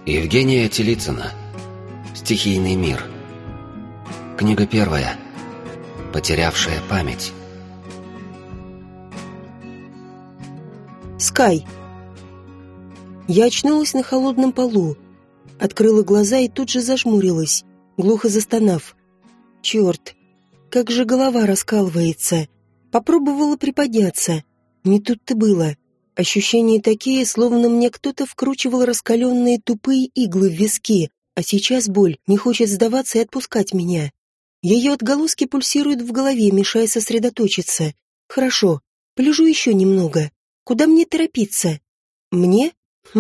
Евгения Телицына. Стихийный мир. Книга первая. Потерявшая память. Скай. Я очнулась на холодном полу, открыла глаза и тут же зажмурилась, глухо застонав. Черт, как же голова раскалывается. Попробовала приподняться. Не тут-то было. Ощущения такие, словно мне кто-то вкручивал раскаленные тупые иглы в виски, а сейчас боль не хочет сдаваться и отпускать меня. Ее отголоски пульсируют в голове, мешая сосредоточиться. Хорошо, полежу еще немного. Куда мне торопиться? Мне?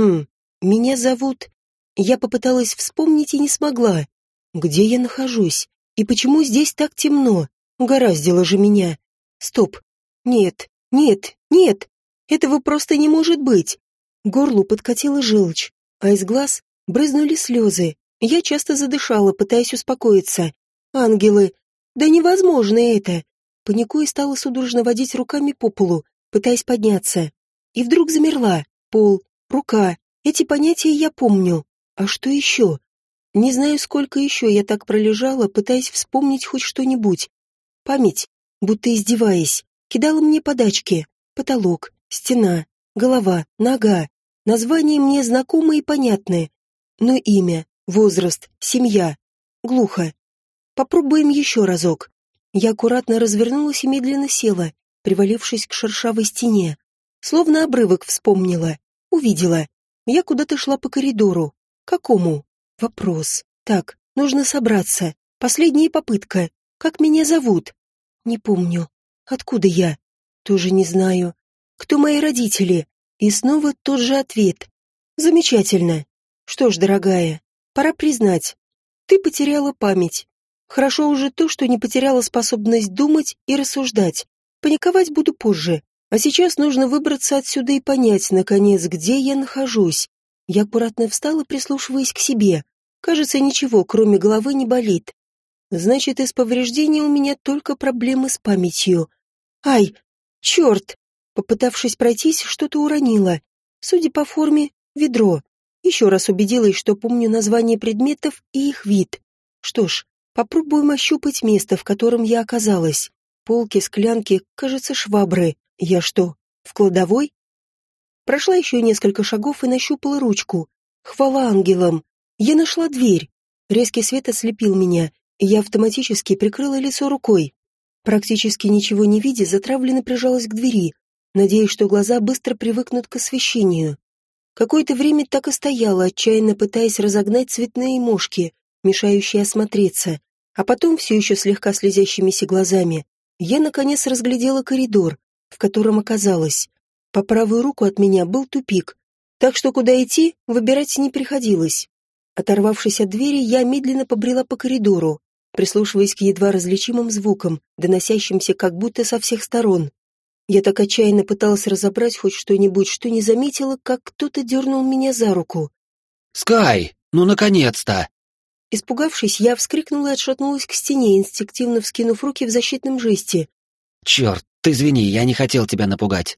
Меня зовут... Я попыталась вспомнить и не смогла. Где я нахожусь? И почему здесь так темно? Угораздило же меня. Стоп. Нет, нет, нет. Этого просто не может быть. К горлу подкатила желчь, а из глаз брызнули слезы. Я часто задышала, пытаясь успокоиться. Ангелы! Да невозможно это! Паникуя, стала судорожно водить руками по полу, пытаясь подняться. И вдруг замерла. Пол, рука. Эти понятия я помню. А что еще? Не знаю, сколько еще я так пролежала, пытаясь вспомнить хоть что-нибудь. Память, будто издеваясь, кидала мне подачки. Потолок, стена, голова, нога. Названия мне знакомы и понятны. Но имя, возраст, семья. Глухо. Попробуем еще разок. Я аккуратно развернулась и медленно села, привалившись к шершавой стене. Словно обрывок вспомнила. Увидела. Я куда-то шла по коридору. Какому? Вопрос. Так, нужно собраться. Последняя попытка. Как меня зовут? Не помню. Откуда я? Тоже не знаю. Кто мои родители? И снова тот же ответ. Замечательно. Что ж, дорогая, пора признать. Ты потеряла память. Хорошо уже то, что не потеряла способность думать и рассуждать. Паниковать буду позже. А сейчас нужно выбраться отсюда и понять, наконец, где я нахожусь. Я аккуратно встала, прислушиваясь к себе. Кажется, ничего, кроме головы, не болит. Значит, из повреждений у меня только проблемы с памятью. Ай, черт! Попытавшись пройтись, что-то уронила. Судя по форме, ведро. Еще раз убедилась, что помню название предметов и их вид. Что ж, попробуем ощупать место, в котором я оказалась. Полки, склянки, кажется, швабры. Я что, в кладовой? Прошла еще несколько шагов и нащупала ручку. Хвала ангелам. Я нашла дверь. Резкий свет ослепил меня, и я автоматически прикрыла лицо рукой. Практически ничего не видя, затравленно прижалась к двери, надеясь, что глаза быстро привыкнут к освещению. Какое-то время так и стояла, отчаянно пытаясь разогнать цветные мошки, мешающие осмотреться. А потом, все еще слегка слезящимися глазами, я наконец разглядела коридор, в котором оказалась. По правую руку от меня был тупик, так что куда идти, выбирать не приходилось. Оторвавшись от двери, я медленно побрела по коридору, прислушиваясь к едва различимым звукам, доносящимся как будто со всех сторон. Я так отчаянно пыталась разобрать хоть что-нибудь, что не заметила, как кто-то дернул меня за руку. «Скай, ну наконец-то!» Испугавшись, я вскрикнула и отшатнулась к стене, инстинктивно вскинув руки в защитном жесте. «Черт, ты извини, я не хотел тебя напугать».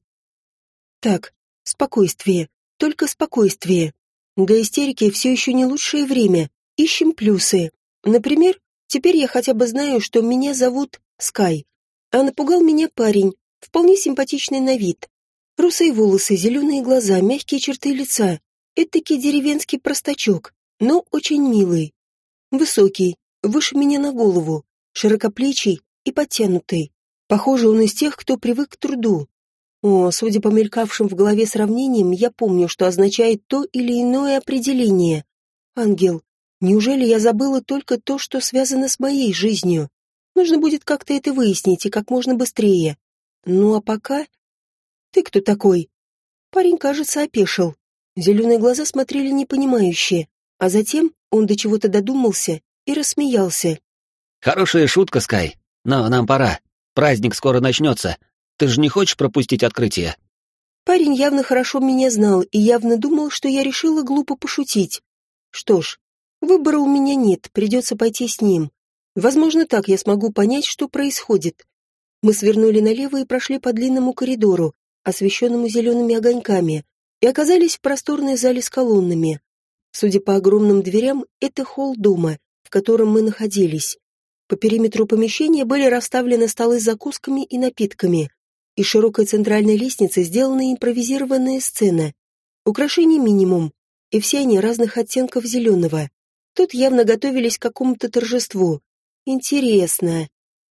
Так, спокойствие, только спокойствие. Для истерики все еще не лучшее время. Ищем плюсы. Например, теперь я хотя бы знаю, что меня зовут Скай. А напугал меня парень, вполне симпатичный на вид. Русые волосы, зеленые глаза, мягкие черты лица. Этакий деревенский простачок, но очень милый. Высокий, выше меня на голову, широкоплечий и подтянутый. Похоже, он из тех, кто привык к труду. О, судя по мелькавшим в голове сравнениям, я помню, что означает то или иное определение. Ангел, неужели я забыла только то, что связано с моей жизнью? Нужно будет как-то это выяснить и как можно быстрее. Ну а пока... Ты кто такой? Парень, кажется, опешил. Зеленые глаза смотрели непонимающе, а затем он до чего-то додумался и рассмеялся. «Хорошая шутка, Скай, но нам пора. Праздник скоро начнется. Ты же не хочешь пропустить открытие?» Парень явно хорошо меня знал и явно думал, что я решила глупо пошутить. Что ж, выбора у меня нет, придется пойти с ним. Возможно, так я смогу понять, что происходит. Мы свернули налево и прошли по длинному коридору, освещенному зелеными огоньками, и оказались в просторной зале с колоннами. Судя по огромным дверям, это холл дома, в котором мы находились. По периметру помещения были расставлены столы с закусками и напитками. Из широкой центральной лестницы сделана импровизированная сцена. Украшений минимум, и все они разных оттенков зеленого. Тут явно готовились к какому-то торжеству. Интересно.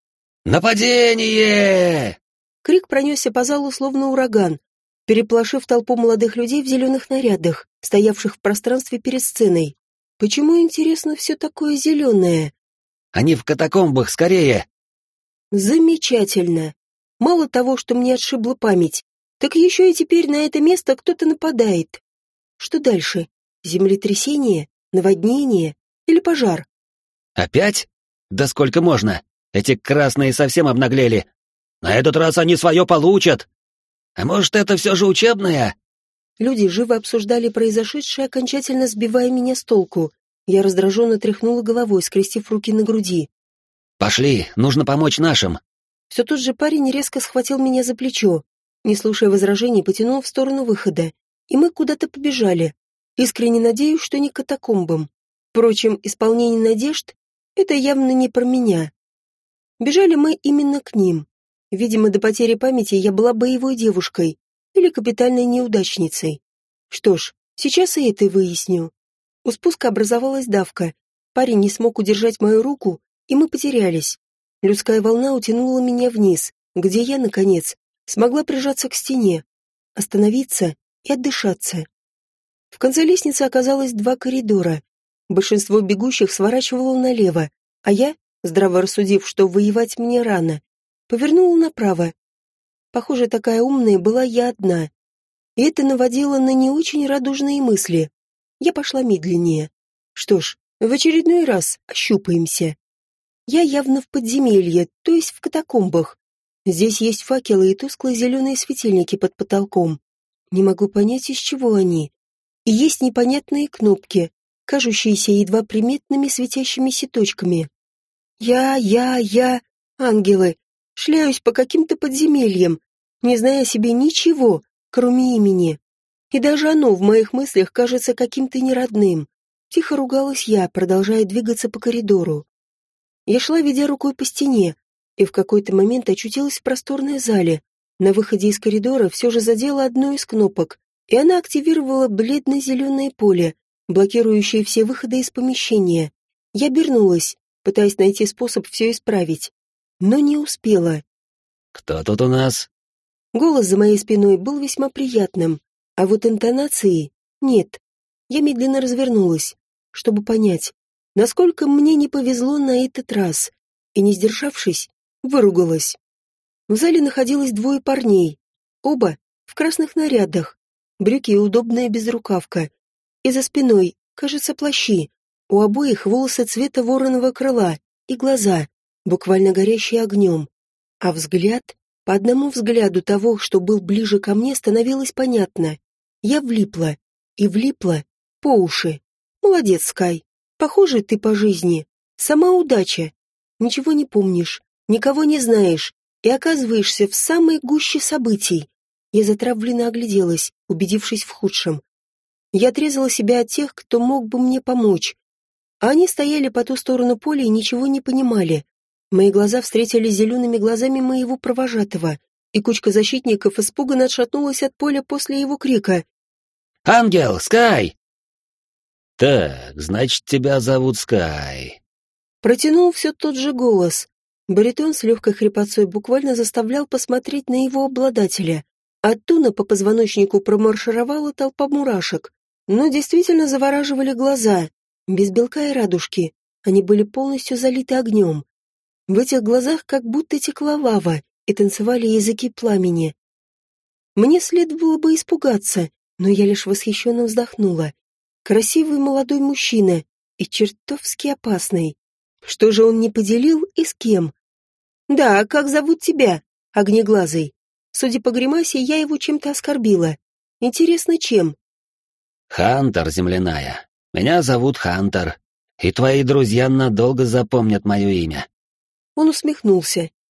«Нападение!» Крик пронесся по залу словно ураган, переполошив толпу молодых людей в зеленых нарядах, стоявших в пространстве перед сценой. Почему, интересно, все такое зеленое? «Они в катакомбах, скорее!» Замечательно. Мало того, что мне отшибла память, так еще и теперь на это место кто-то нападает. Что дальше? Землетрясение? Наводнение? Или пожар? «Опять? Да сколько можно? Эти красные совсем обнаглели. На этот раз они свое получат! А может, это все же учебное?» Люди живо обсуждали произошедшее, окончательно сбивая меня с толку. Я раздраженно тряхнула головой, скрестив руки на груди. «Пошли, нужно помочь нашим!» Все тот же парень резко схватил меня за плечо, не слушая возражений, потянул в сторону выхода, и мы куда-то побежали. Искренне надеюсь, что не к катакомбам. Впрочем, исполнение надежд — это явно не про меня. Бежали мы именно к ним. Видимо, до потери памяти я была боевой девушкой или капитальной неудачницей. Что ж, сейчас и это выясню. У спуска образовалась давка. Парень не смог удержать мою руку, и мы потерялись. Людская волна утянула меня вниз, где я, наконец, смогла прижаться к стене, остановиться и отдышаться. В конце лестницы оказалось 2 коридора. Большинство бегущих сворачивало налево, а я, здраво рассудив, что воевать мне рано, повернула направо. Похоже, такая умная была я одна. И это наводило на не очень радужные мысли. Я пошла медленнее. Что ж, в очередной раз ощупаемся. Я явно в подземелье, то есть в катакомбах. Здесь есть факелы и тусклые зеленые светильники под потолком. Не могу понять, из чего они. И есть непонятные кнопки, кажущиеся едва приметными светящимися точками. Ангелы, шляюсь по каким-то подземельям, не зная о себе ничего, кроме имени. И даже оно в моих мыслях кажется каким-то неродным. Тихо ругалась я, продолжая двигаться по коридору. Я шла, ведя рукой по стене, и в какой-то момент очутилась в просторной зале. На выходе из коридора все же задела одну из кнопок, и она активировала бледно-зеленое поле, блокирующее все выходы из помещения. Я обернулась, пытаясь найти способ все исправить, но не успела. «Кто тут у нас?» Голос за моей спиной был весьма приятным, а вот интонации нет. Я медленно развернулась, чтобы понять, насколько мне не повезло на этот раз, и, не сдержавшись, выругалась. В зале находилось 2 парней, оба в красных нарядах, брюки и удобная безрукавка, и за спиной, кажется, плащи, у обоих волосы цвета вороного крыла и глаза, буквально горящие огнем, а взгляд, по одному взгляду того, что был ближе ко мне, становилось понятно. Я влипла, и влипла по уши. Молодец, Скай. Похоже, ты по жизни. Сама удача. Ничего не помнишь, никого не знаешь, и оказываешься в самой гуще событий. Я затравленно огляделась, убедившись в худшем. Я отрезала себя от тех, кто мог бы мне помочь. А они стояли по ту сторону поля и ничего не понимали. Мои глаза встретились зелеными глазами моего провожатого, и кучка защитников испуганно отшатнулась от поля после его крика. «Ангел, Скай!» «Так, значит, тебя зовут Скай». Протянул все тот же голос. Баритон с легкой хрипотцой буквально заставлял посмотреть на его обладателя. От туна по позвоночнику промаршировала толпа мурашек, но действительно завораживали глаза, без белка и радужки. Они были полностью залиты огнем. В этих глазах как будто текла лава, и танцевали языки пламени. Мне следовало бы испугаться, но я лишь восхищенно вздохнула. Красивый молодой мужчина и чертовски опасный. Что же он не поделил и с кем? «Да, как зовут тебя?» «Огнеглазый». Судя по гримасе, я его чем-то оскорбила. Интересно, чем? «Хантер, земляная. Меня зовут Хантер, и твои друзья надолго запомнят мое имя». Он усмехнулся,